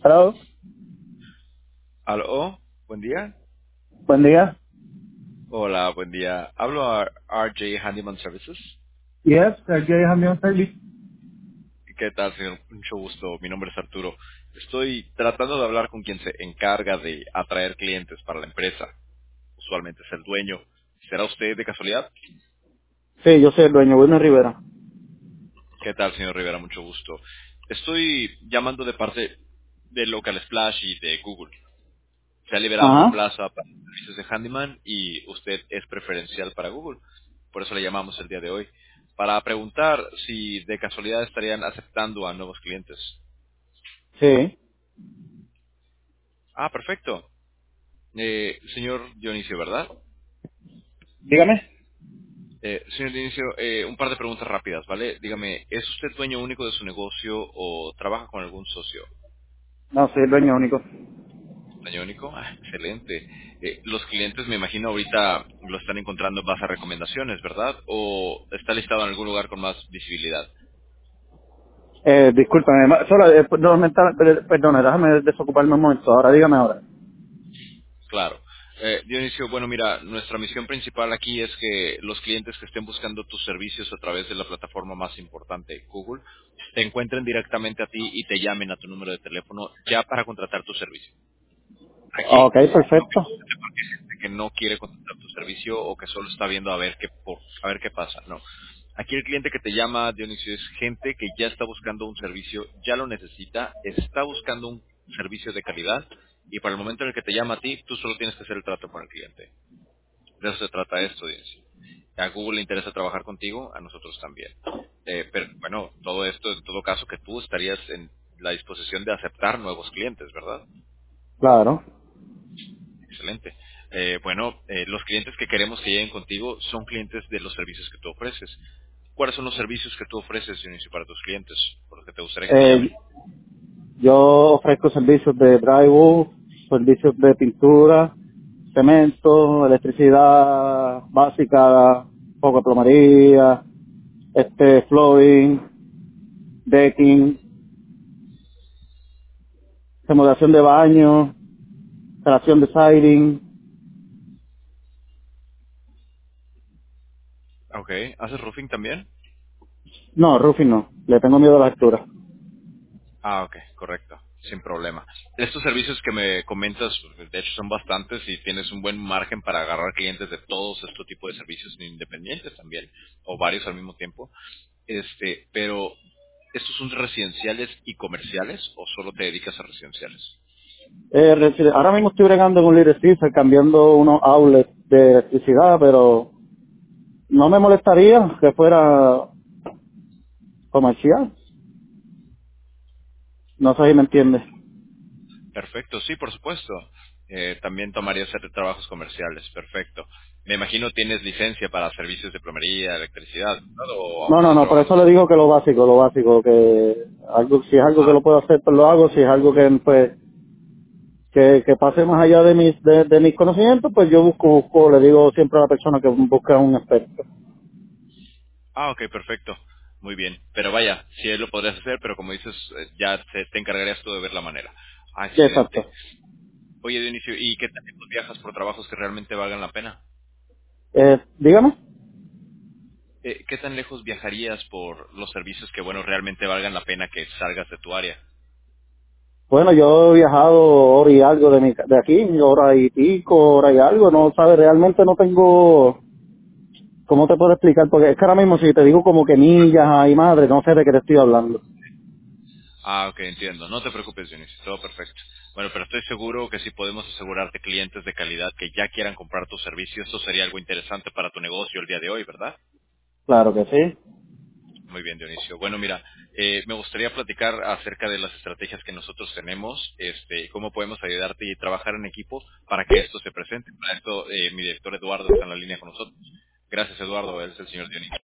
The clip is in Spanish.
Hello. Aló, buen día. Buen día. Hola, buen día. Hablo a RJ Handyman Services. Yes, aquí hay Handyman Service. ¿Qué tal, señor? Mucho gusto. Mi nombre es Arturo. Estoy tratando de hablar con quien se encarga de atraer clientes para la empresa. Usualmente es el dueño. ¿Será usted de casualidad? Sí, yo soy el dueño, Wilmer Rivera. ¿Qué tal, señor Rivera? Mucho gusto. Estoy llamando de parte de Local Splash y de Google. Se ha liberado una Ajá. plaza para servicios de handyman y usted es preferencial para Google. Por eso le llamamos el día de hoy. Para preguntar si de casualidad estarían aceptando a nuevos clientes. Sí. Ah, perfecto. Señor Dionisio, ¿verdad? Dígame. Señor Dionisio, un par de preguntas rápidas, ¿vale? Dígame, ¿es usted dueño único de su negocio o trabaja con algún socio? No, soy el dueño único. Dueño único, excelente. Los clientes, me imagino, ahorita lo están encontrando en base a recomendaciones, ¿verdad? ¿O está listado en algún lugar con más visibilidad? Discúlpame, solo, perdona, déjame desocuparme un momento. Ahora, dígame ahora. Claro. Dionisio, bueno, mira, nuestra misión principal aquí es que los clientes que estén buscando tus servicios a través de la plataforma más importante, Google, te encuentren directamente a ti y te llamen a tu número de teléfono ya para contratar tu servicio. Aquí Ok, no perfecto. pienses porque hay gente que no quiere contratar tu servicio o que solo está viendo a ver qué pasa. No. Aquí el cliente que te llama, Dionisio, es gente que ya está buscando un servicio, ya lo necesita, está buscando un servicio de calidad y para el momento en el que te llama a ti, tú solo tienes que hacer el trato con el cliente. De eso se trata esto, Dionisio. A Google le interesa trabajar contigo, a nosotros también. Pero bueno, todo esto, en todo caso, que tú estarías en la disposición de aceptar nuevos clientes, ¿verdad? Claro. Excelente. Los clientes que queremos que lleguen contigo son clientes de los servicios que tú ofreces. ¿Cuáles son los servicios que tú ofreces, Dionisio, para tus clientes, por los que te gustaría que te llamen? Eh, yo ofrezco servicios de drywall, servicios de pintura, cemento, electricidad básica, poco de plomería, flooring, decking, remodelación de baño, instalación de siding. Ok. ¿Haces roofing también? No, roofing no. Le tengo miedo a la altura. Ah, ok, correcto, sin problema. Estos servicios que me comentas, de hecho son bastantes y tienes un buen margen para agarrar clientes de todos estos tipos de servicios independientes también, o varios al mismo tiempo. Pero, ¿estos son residenciales y comerciales o solo te dedicas a residenciales? Ahora mismo estoy bregando en un Little Caesar cambiando unos outlets de electricidad, pero no me molestaría que fuera comercial. No sé si me entiendes. Perfecto, sí, por supuesto. También tomaría hacer trabajos comerciales, perfecto. Me imagino tienes licencia para servicios de plomería, electricidad, ¿verdad? ¿O aún No, no, estás no, por trabajando? eso le digo que lo básico, que algo, si es algo que Ah, lo puedo hacer, pues lo hago, si es algo que, pues, que pase más allá de mis conocimientos, pues yo busco, le digo siempre a la persona que busca un experto. ok, perfecto. Muy bien. Pero vaya, sí lo podrías hacer, pero como dices, ya te encargarías tú de ver la manera. Ah, Sí, exacto. excelente. Oye, Dionisio, ¿y qué tal que tú viajas por trabajos que realmente valgan la pena? Dígame. ¿Qué tan lejos viajarías por los servicios que, bueno, realmente valgan la pena que salgas de tu área? Bueno, yo he viajado hora y algo de aquí, hora y pico, hora y algo, no sabe, realmente no tengo, ¿cómo te puedo explicar? Porque es que ahora mismo si te digo como que millas, ay madre, no sé de qué te estoy hablando. Ah, ok, entiendo. No te preocupes, Dionisio, todo perfecto. Bueno, pero estoy seguro que si podemos asegurarte clientes de calidad que ya quieran comprar tu servicio, eso sería algo interesante para tu negocio el día de hoy, ¿verdad? Claro que sí. Muy bien, Dionisio. Bueno, mira, me gustaría platicar acerca de las estrategias que nosotros tenemos, y cómo podemos ayudarte y trabajar en equipo para que esto se presente. Para esto, mi director Eduardo está en la línea con nosotros. Gracias, Eduardo. Él es el señor Dionisio.